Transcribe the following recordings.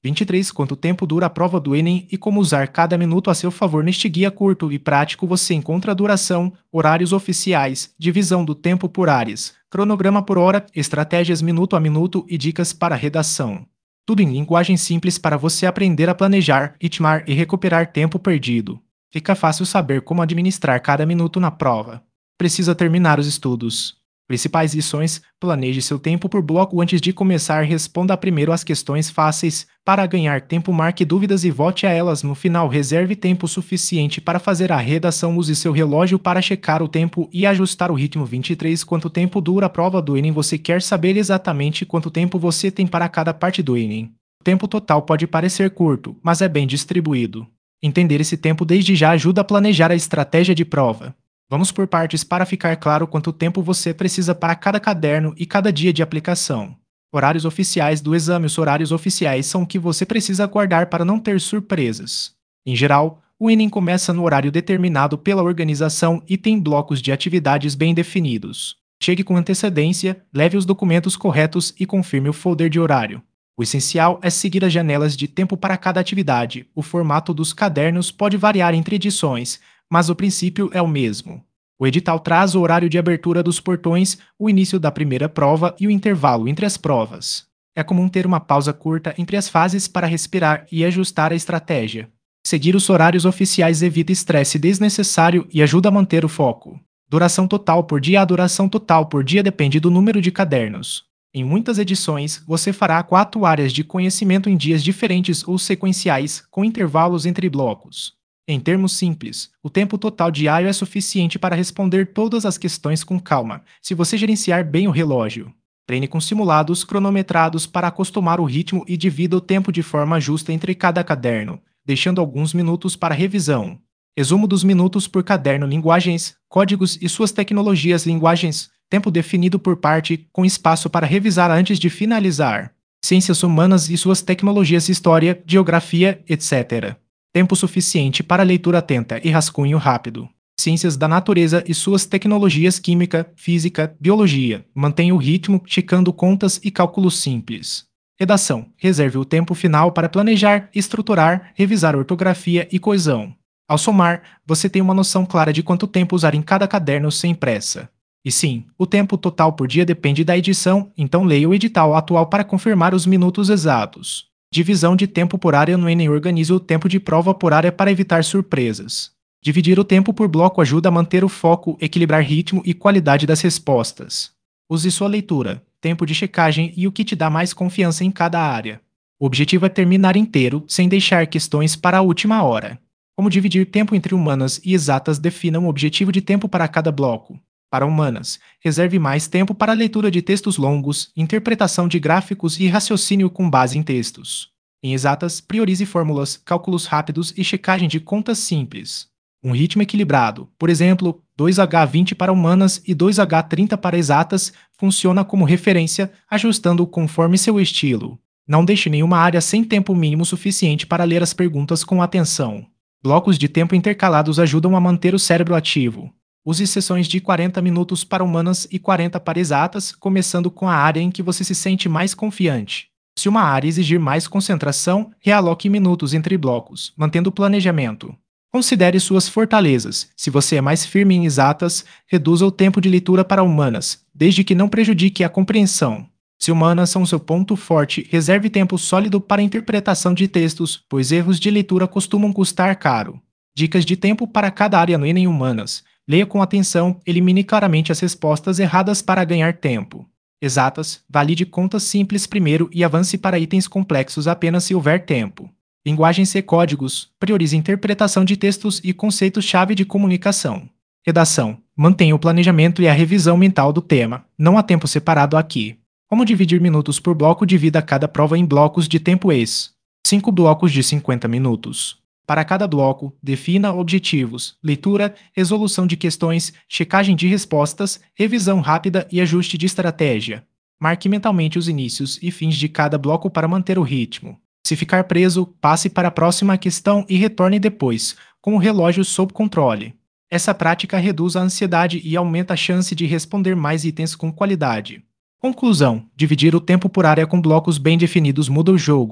23. Quanto tempo dura a prova do Enem e como usar cada minuto a seu favor. Neste guia curto e prático você encontra a duração, horários oficiais, divisão do tempo por áreas, cronograma por hora, estratégias minuto a minuto e dicas para redação. Tudo em linguagem simples para você aprender a planejar, ritmar e recuperar tempo perdido. Fica fácil saber como administrar cada minuto na prova. Precisa terminar os estudos. Principais lições: planeje seu tempo por bloco antes de começar, responda primeiro às questões fáceis. Para ganhar tempo, marque dúvidas e vote a elas no final. Reserve tempo suficiente para fazer a redação. Use seu relógio para checar o tempo e ajustar o ritmo. 23. Quanto tempo dura a prova do Enem? Você quer saber exatamente quanto tempo você tem para cada parte do Enem. O tempo total pode parecer curto, mas é bem distribuído. Entender esse tempo desde já ajuda a planejar a estratégia de prova. Vamos por partes para ficar claro quanto tempo você precisa para cada caderno e cada dia de aplicação. Horários oficiais do exame. Os horários oficiais são o que você precisa guardar para não ter surpresas. Em geral, o Enem começa no horário determinado pela organização e tem blocos de atividades bem definidos. Chegue com antecedência, leve os documentos corretos e confirme o folder de horário. O essencial é seguir as janelas de tempo para cada atividade. O formato dos cadernos pode variar entre edições, mas o princípio é o mesmo. O edital traz o horário de abertura dos portões, o início da primeira prova e o intervalo entre as provas. É comum ter uma pausa curta entre as fases para respirar e ajustar a estratégia. Seguir os horários oficiais evita estresse desnecessário e ajuda a manter o foco. Duração total por dia. A duração total por dia depende do número de cadernos. Em muitas edições, você fará 4 áreas de conhecimento em dias diferentes ou sequenciais, com intervalos entre blocos. Em termos simples, o tempo total diário é suficiente para responder todas as questões com calma, se você gerenciar bem o relógio. Treine com simulados cronometrados para acostumar o ritmo e divida o tempo de forma justa entre cada caderno, deixando alguns minutos para revisão. Resumo dos minutos por caderno. Linguagens, códigos e suas tecnologias. Linguagens, tempo definido por parte, com espaço para revisar antes de finalizar. Ciências humanas e suas tecnologias. História, geografia, etc. Tempo suficiente para leitura atenta e rascunho rápido. Ciências da natureza e suas tecnologias. Química, física, biologia. Mantenha o ritmo, checando contas e cálculos simples. Redação. Reserve o tempo final para planejar, estruturar, revisar ortografia e coesão. Ao somar, você tem uma noção clara de quanto tempo usar em cada caderno sem pressa. E sim, o tempo total por dia depende da edição, então leia o edital atual para confirmar os minutos exatos. Divisão de tempo por área no Enem. Organize o tempo de prova por área para evitar surpresas. Dividir o tempo por bloco ajuda a manter o foco, equilibrar ritmo e qualidade das respostas. Use sua leitura, tempo de checagem e o que te dá mais confiança em cada área. O objetivo é terminar inteiro, sem deixar questões para a última hora. Como dividir tempo entre humanas e exatas? Defina um objetivo de tempo para cada bloco. Para humanas, reserve mais tempo para a leitura de textos longos, interpretação de gráficos e raciocínio com base em textos. Em exatas, priorize fórmulas, cálculos rápidos e checagem de contas simples. Um ritmo equilibrado, por exemplo, 2H20 para humanas e 2H30 para exatas, funciona como referência, ajustando conforme seu estilo. Não deixe nenhuma área sem tempo mínimo suficiente para ler as perguntas com atenção. Blocos de tempo intercalados ajudam a manter o cérebro ativo. Use sessões de 40 minutos para humanas e 40 para exatas, começando com a área em que você se sente mais confiante. Se uma área exigir mais concentração, realoque minutos entre blocos, mantendo o planejamento. Considere suas fortalezas. Se você é mais firme em exatas, reduza o tempo de leitura para humanas, desde que não prejudique a compreensão. Se humanas são seu ponto forte, reserve tempo sólido para interpretação de textos, pois erros de leitura costumam custar caro. Dicas de tempo para cada área no Enem. Humanas. Leia com atenção, elimine claramente as respostas erradas para ganhar tempo. Exatas, valide contas simples primeiro e avance para itens complexos apenas se houver tempo. Linguagens e códigos, priorize interpretação de textos e conceitos-chave de comunicação. Redação, mantenha o planejamento e a revisão mental do tema, não há tempo separado aqui. Como dividir minutos por bloco? Divida cada prova em blocos de tempo ex. 5 blocos de 50 minutos. Para cada bloco, defina objetivos, leitura, resolução de questões, checagem de respostas, revisão rápida e ajuste de estratégia. Marque mentalmente os inícios e fins de cada bloco para manter o ritmo. Se ficar preso, passe para a próxima questão e retorne depois, com o relógio sob controle. Essa prática reduz a ansiedade e aumenta a chance de responder mais itens com qualidade. Conclusão: dividir o tempo por área com blocos bem definidos muda o jogo.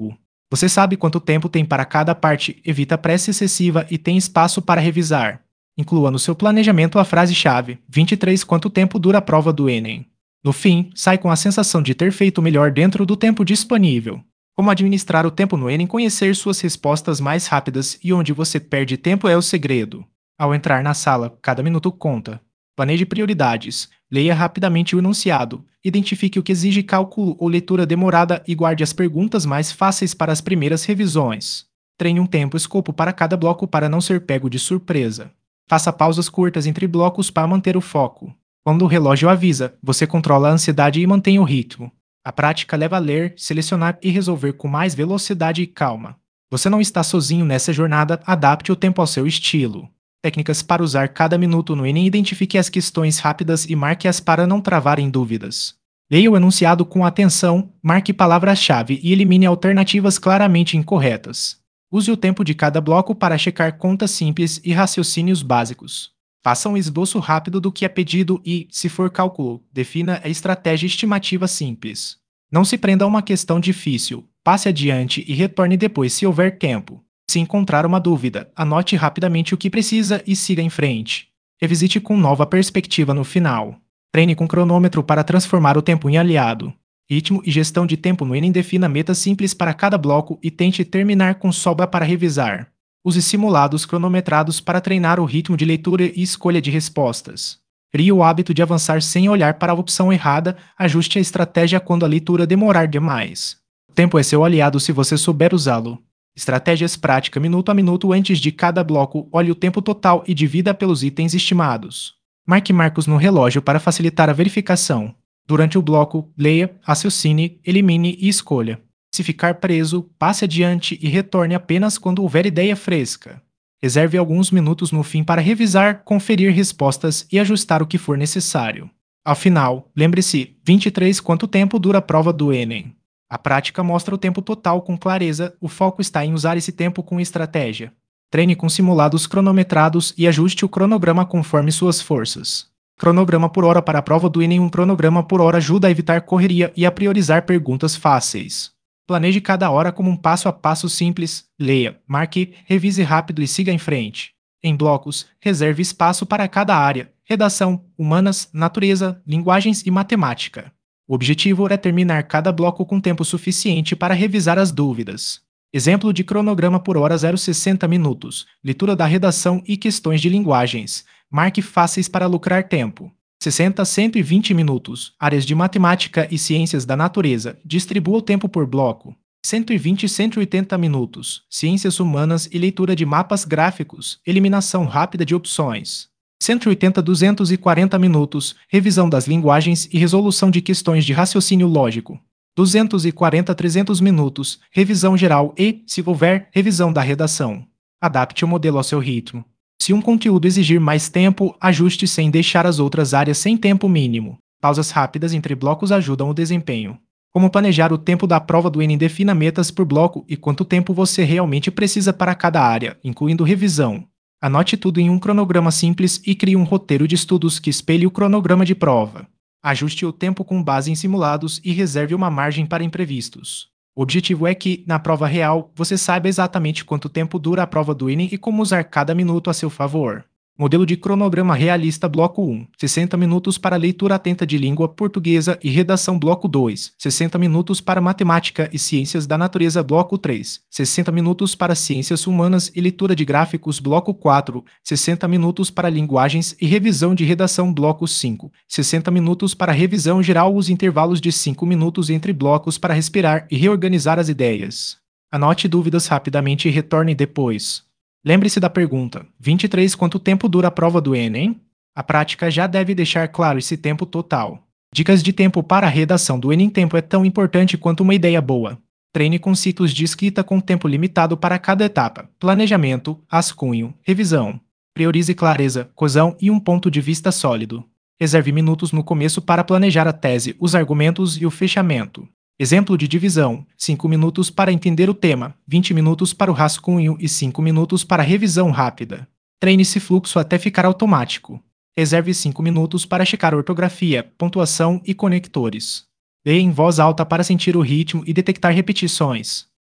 Você sabe quanto tempo tem para cada parte, evita pressa excessiva e tem espaço para revisar. Inclua no seu planejamento a frase-chave 23 quanto tempo dura a prova do Enem. No fim, sai com a sensação de ter feito melhor dentro do tempo disponível. Como administrar o tempo no Enem, conhecer suas respostas mais rápidas e onde você perde tempo é o segredo. Ao entrar na sala, cada minuto conta. Planeje prioridades, leia rapidamente o enunciado, identifique o que exige cálculo ou leitura demorada e guarde as perguntas mais fáceis para as primeiras revisões. Treine um tempo escopo para cada bloco para não ser pego de surpresa. Faça pausas curtas entre blocos para manter o foco. Quando o relógio avisa, você controla a ansiedade e mantém o ritmo. A prática leva a ler, selecionar e resolver com mais velocidade e calma. Você não está sozinho nessa jornada, adapte o tempo ao seu estilo. Técnicas para usar cada minuto no Enem. Identifique as questões rápidas e marque-as para não travar em dúvidas. Leia o enunciado com atenção, marque palavras-chave e elimine alternativas claramente incorretas. Use o tempo de cada bloco para checar contas simples e raciocínios básicos. Faça um esboço rápido do que é pedido e, se for cálculo, defina a estratégia estimativa simples. Não se prenda a uma questão difícil, passe adiante e retorne depois se houver tempo. Se encontrar uma dúvida, anote rapidamente o que precisa e siga em frente. Revisite com nova perspectiva no final. Treine com cronômetro para transformar o tempo em aliado. Ritmo e gestão de tempo no Enem. Defina metas simples para cada bloco e tente terminar com sobra para revisar. Use simulados cronometrados para treinar o ritmo de leitura e escolha de respostas. Crie o hábito de avançar sem olhar para a opção errada, ajuste a estratégia quando a leitura demorar demais. O tempo é seu aliado se você souber usá-lo. Estratégias práticas minuto a minuto. Antes de cada bloco, olhe o tempo total e divida pelos itens estimados. Marque marcos no relógio para facilitar a verificação. Durante o bloco, leia, raciocine, elimine e escolha. Se ficar preso, passe adiante e retorne apenas quando houver ideia fresca. Reserve alguns minutos no fim para revisar, conferir respostas e ajustar o que for necessário. Ao final, lembre-se, 23 quanto tempo dura a prova do Enem. A prática mostra o tempo total com clareza, o foco está em usar esse tempo com estratégia. Treine com simulados cronometrados e ajuste o cronograma conforme suas forças. Cronograma por hora para a prova do Enem. Um cronograma por hora ajuda a evitar correria e a priorizar perguntas fáceis. Planeje cada hora como um passo a passo simples, leia, marque, revise rápido e siga em frente. Em blocos, reserve espaço para cada área: redação, humanas, natureza, linguagens e matemática. O objetivo é terminar cada bloco com tempo suficiente para revisar as dúvidas. Exemplo de cronograma por hora: 0,60 minutos, leitura da redação e questões de linguagens. Marque fáceis para lucrar tempo. 60 a 120 minutos, áreas de matemática e ciências da natureza, distribua o tempo por bloco. 120 e 180 minutos, ciências humanas e leitura de mapas gráficos, eliminação rápida de opções. 180 a 240 minutos, revisão das linguagens e resolução de questões de raciocínio lógico. 240 a 300 minutos, revisão geral e, se houver, revisão da redação. Adapte o modelo ao seu ritmo. Se um conteúdo exigir mais tempo, ajuste sem deixar as outras áreas sem tempo mínimo. Pausas rápidas entre blocos ajudam o desempenho. Como planejar o tempo da prova do Enem? Defina metas por bloco e quanto tempo você realmente precisa para cada área, incluindo revisão. Anote tudo em um cronograma simples e crie um roteiro de estudos que espelhe o cronograma de prova. Ajuste o tempo com base em simulados e reserve uma margem para imprevistos. O objetivo é que, na prova real, você saiba exatamente quanto tempo dura a prova do Enem e como usar cada minuto a seu favor. Modelo de cronograma realista. Bloco 1, 60 minutos para leitura atenta de língua portuguesa e redação. Bloco 2, 60 minutos para matemática e ciências da natureza. Bloco 3, 60 minutos para ciências humanas e leitura de gráficos. Bloco 4, 60 minutos para linguagens e revisão de redação. Bloco 5, 60 minutos para revisão geral. Os intervalos de 5 minutos entre blocos para respirar e reorganizar as ideias. Anote dúvidas rapidamente e retorne depois. Lembre-se da pergunta: 23 quanto tempo dura a prova do Enem? A prática já deve deixar claro esse tempo total. Dicas de tempo para a redação do Enem. Tempo é tão importante quanto uma ideia boa. Treine com ciclos de escrita com tempo limitado para cada etapa: planejamento, rascunho, revisão. Priorize clareza, coesão e um ponto de vista sólido. Reserve minutos no começo para planejar a tese, os argumentos e o fechamento. Exemplo de divisão: 5 minutos para entender o tema, 20 minutos para o rascunho e 5 minutos para a revisão rápida. Treine esse fluxo até ficar automático. Reserve 5 minutos para checar ortografia, pontuação e conectores. Leia em voz alta para sentir o ritmo e detectar repetições.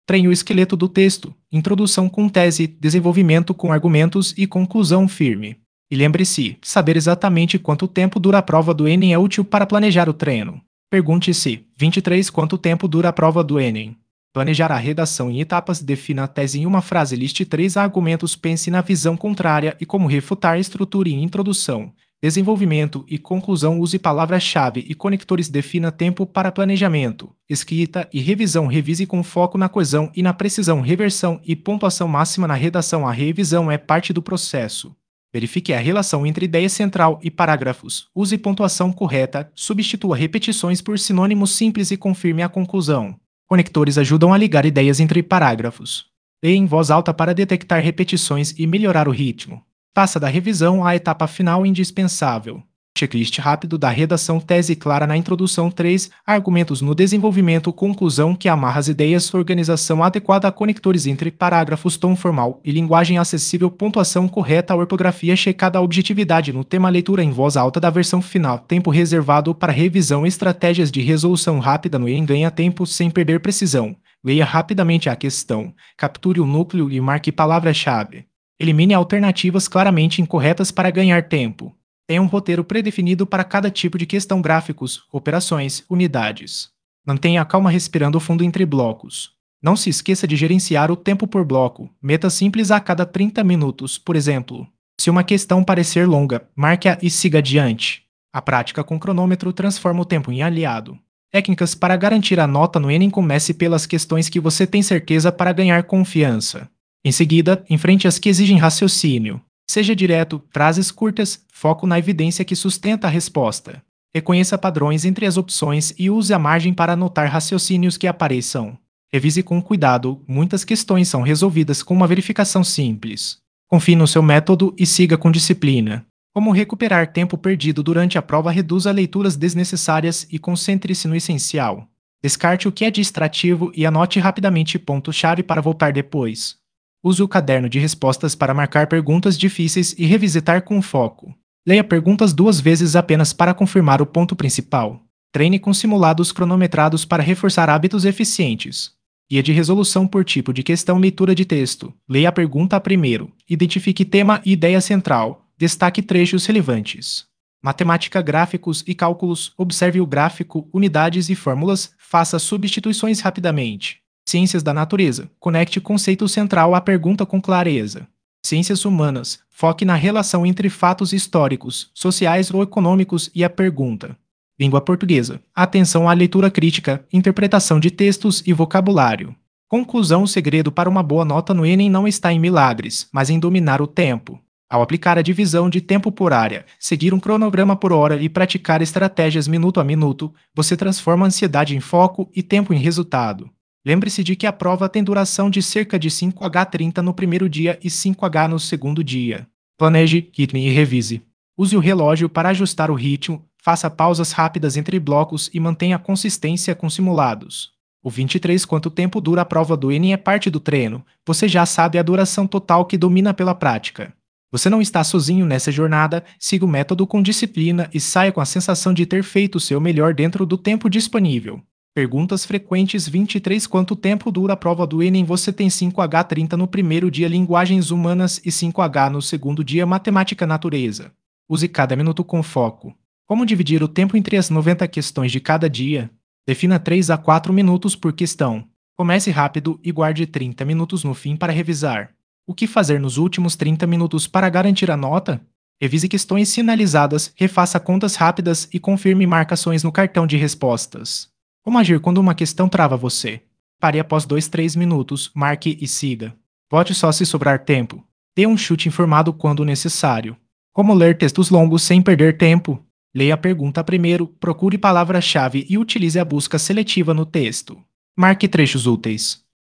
Treine o esqueleto do texto, introdução com tese, desenvolvimento com argumentos e conclusão firme. E lembre-se, saber exatamente quanto tempo dura a prova do Enem é útil para planejar o treino. Pergunte-se: 23. Quanto tempo dura a prova do Enem? Planejar a redação em etapas, defina a tese em uma frase, liste 3 argumentos, pense na visão contrária e como refutar, estruture em introdução, desenvolvimento e conclusão, use palavras-chave e conectores, defina tempo para planejamento, escrita e revisão, revise com foco na coesão e na precisão, reversão e pontuação máxima na redação, a revisão é parte do processo. Verifique a relação entre ideia central e parágrafos, use pontuação correta, substitua repetições por sinônimos simples e confirme a conclusão. Conectores ajudam a ligar ideias entre parágrafos. Leia em voz alta para detectar repetições e melhorar o ritmo. Faça da revisão a etapa final indispensável. Checklist rápido da redação, tese clara na introdução, 3 argumentos no desenvolvimento, conclusão que amarra as ideias, organização adequada, conectores entre parágrafos, tom formal e linguagem acessível, pontuação correta, ortografia checada, objetividade no tema, leitura em voz alta da versão final, tempo reservado para revisão, estratégias de resolução rápida no Enem, ganha tempo sem perder precisão. Leia rapidamente a questão, capture o núcleo e marque palavra-chave. Elimine alternativas claramente incorretas para ganhar tempo. Tenha um roteiro predefinido para cada tipo de questão, gráficos, operações, unidades. Mantenha a calma respirando fundo entre blocos. Não se esqueça de gerenciar o tempo por bloco. Meta simples a cada 30 minutos, por exemplo. Se uma questão parecer longa, marque-a e siga adiante. A prática com cronômetro transforma o tempo em aliado. Técnicas para garantir a nota no Enem: comece pelas questões que você tem certeza para ganhar confiança. Em seguida, enfrente as que exigem raciocínio. Seja direto, frases curtas, foco na evidência que sustenta a resposta. Reconheça padrões entre as opções e use a margem para anotar raciocínios que apareçam. Revise com cuidado, muitas questões são resolvidas com uma verificação simples. Confie no seu método e siga com disciplina. Como recuperar tempo perdido durante a prova: reduza leituras desnecessárias e concentre-se no essencial. Descarte o que é distrativo e anote rapidamente pontos-chave para voltar depois. Use o caderno de respostas para marcar perguntas difíceis e revisitar com foco. Leia perguntas 2 vezes apenas para confirmar o ponto principal. Treine com simulados cronometrados para reforçar hábitos eficientes. Guia de resolução por tipo de questão, leitura de texto. Leia a pergunta primeiro. Identifique tema e ideia central. Destaque trechos relevantes. Matemática, gráficos e cálculos. Observe o gráfico, unidades e fórmulas. Faça substituições rapidamente. Ciências da natureza. Conecte o conceito central à pergunta com clareza. Ciências humanas. Foque na relação entre fatos históricos, sociais ou econômicos e a pergunta. Língua portuguesa. Atenção à leitura crítica, interpretação de textos e vocabulário. Conclusão: o segredo para uma boa nota no Enem não está em milagres, mas em dominar o tempo. Ao aplicar a divisão de tempo por área, seguir um cronograma por hora e praticar estratégias minuto a minuto, você transforma a ansiedade em foco e tempo em resultado. Lembre-se de que a prova tem duração de cerca de 5h30 no primeiro dia e 5h no segundo dia. Planeje, ritme e revise. Use o relógio para ajustar o ritmo, faça pausas rápidas entre blocos e mantenha a consistência com simulados. O 23. Quanto tempo dura a prova do Enem é parte do treino. Você já sabe a duração total, que domina pela prática. Você não está sozinho nessa jornada, siga o método com disciplina e saia com a sensação de ter feito o seu melhor dentro do tempo disponível. Perguntas frequentes: 23. Quanto tempo dura a prova do Enem? Você tem 5h30 no primeiro dia, linguagens humanas, e 5h no segundo dia, matemática, natureza. Use cada minuto com foco. Como dividir o tempo entre as 90 questões de cada dia? Defina 3 a 4 minutos por questão. Comece rápido e guarde 30 minutos no fim para revisar. O que fazer nos últimos 30 minutos para garantir a nota? Revise questões sinalizadas, refaça contas rápidas e confirme marcações no cartão de respostas. Como agir quando uma questão trava você? Pare após 2-3 minutos, marque e siga. Vote só se sobrar tempo. Dê um chute informado quando necessário. Como ler textos longos sem perder tempo? Leia a pergunta primeiro, procure palavra-chave e utilize a busca seletiva no texto. Marque trechos úteis.